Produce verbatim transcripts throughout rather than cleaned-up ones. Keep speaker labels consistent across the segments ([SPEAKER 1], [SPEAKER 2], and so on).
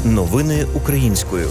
[SPEAKER 1] Новини українською.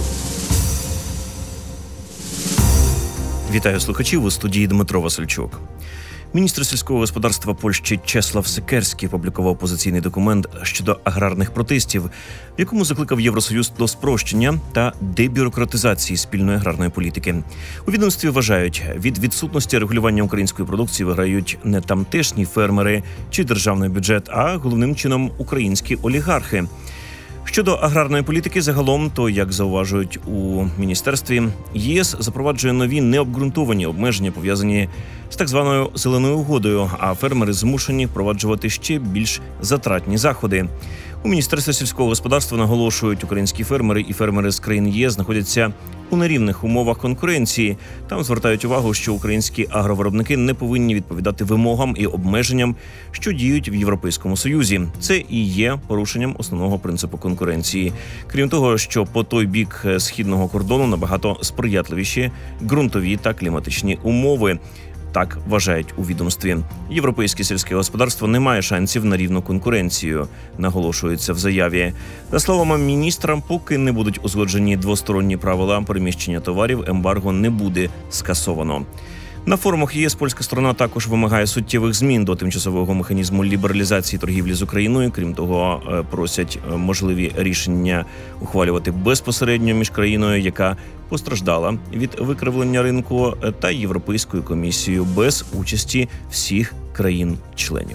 [SPEAKER 1] Вітаю слухачів, у студії Дмитро Васильчук. Міністр сільського господарства Польщі Чеслав Секерський опублікував позиційний документ щодо аграрних протестів, в якому закликав Євросоюз до спрощення та дебюрократизації спільної аграрної політики. У відомстві вважають, від відсутності регулювання української продукції виграють не тамтешні фермери чи державний бюджет, а головним чином українські олігархи. Щодо аграрної політики загалом, то, як зауважують у міністерстві, ЄС запроваджує нові необґрунтовані обмеження, пов'язані з так званою «зеленою угодою», а фермери змушені впроваджувати ще більш затратні заходи. У Міністерстві сільського господарства наголошують, українські фермери і фермери з країн ЄС знаходяться у нерівних умовах конкуренції. Там звертають увагу, що українські агровиробники не повинні відповідати вимогам і обмеженням, що діють в Європейському Союзі. Це і є порушенням основного принципу конкуренції. Крім того, що по той бік східного кордону набагато сприятливіші ґрунтові та кліматичні умови. Так вважають у відомстві. Європейське сільське господарство не має шансів на рівну конкуренцію, наголошується в заяві. За словами міністра, поки не будуть узгоджені двосторонні правила переміщення товарів, ембарго не буде скасовано. На форумах ЄС польська сторона також вимагає суттєвих змін до тимчасового механізму лібералізації торгівлі з Україною. Крім того, просять можливі рішення ухвалювати безпосередньо між країною, яка постраждала від викривлення ринку, та Європейською комісією без участі всіх країн-членів.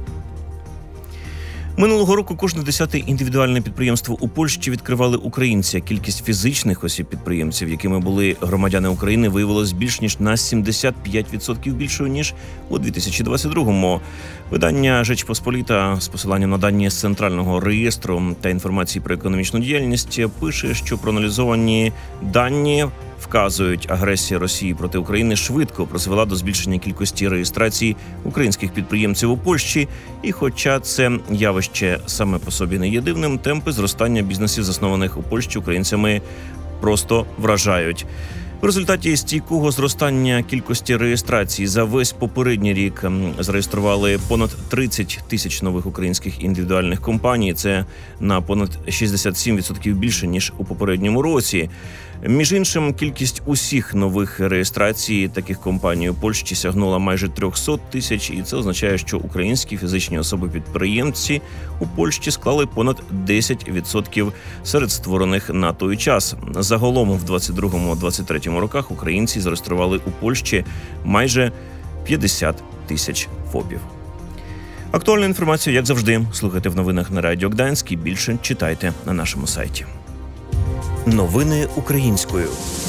[SPEAKER 1] Минулого року кожне десяте індивідуальне підприємство у Польщі відкривали українці. Кількість фізичних осіб-підприємців, якими були громадяни України, виявилось більш ніж на сімдесят п'ять відсотків більшою, ніж у дві тисячі двадцять другому. Видання «Жеч Посполіта» з посиланням на дані з Центрального реєстру та інформації про економічну діяльність пише, що проаналізовані дані вказують, агресія Росії проти України швидко призвела до збільшення кількості реєстрацій українських підприємців у Польщі. І хоча це явище саме по собі не є дивним, темпи зростання бізнесів, заснованих у Польщі українцями, просто вражають. В результаті стійкого зростання кількості реєстрацій за весь попередній рік зареєстрували понад тридцять тисяч нових українських індивідуальних компаній. Це на понад шістдесят сім відсотків більше, ніж у попередньому році. Між іншим, кількість усіх нових реєстрацій таких компаній у Польщі сягнула майже триста тисяч, і це означає, що українські фізичні особи-підприємці у Польщі склали понад десять відсотків серед створених на той час. Загалом в двадцять другому - двадцять третьому роках українці зареєстрували у Польщі майже п'ятдесят тисяч ФОПів. Актуальну інформацію, як завжди, слухайте в новинах на Радіо Гданськ і більше читайте на нашому сайті. Новини українською.